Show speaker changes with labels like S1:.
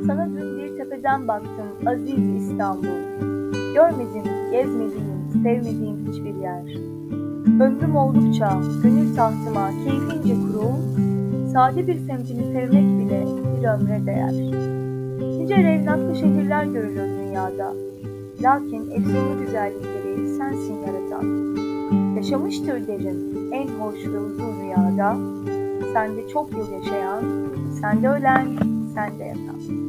S1: Sana dün bir tepeden baktım aziz İstanbul. Görmedim, gezmediğim, sevmediğim hiçbir yer. Ömrüm oldukça gönül tahtıma keyfince kurul, sade bir semtini sevmek bile bir ömre değer. Nice revnaklı şehirler görülür dünyada. Lakin efsunlu güzellikleri sensin yaratan. Yaşamıştır derim en hoş ve uzun rüyada. Sende çok yıl yaşayan, sende ölen, sende yatan.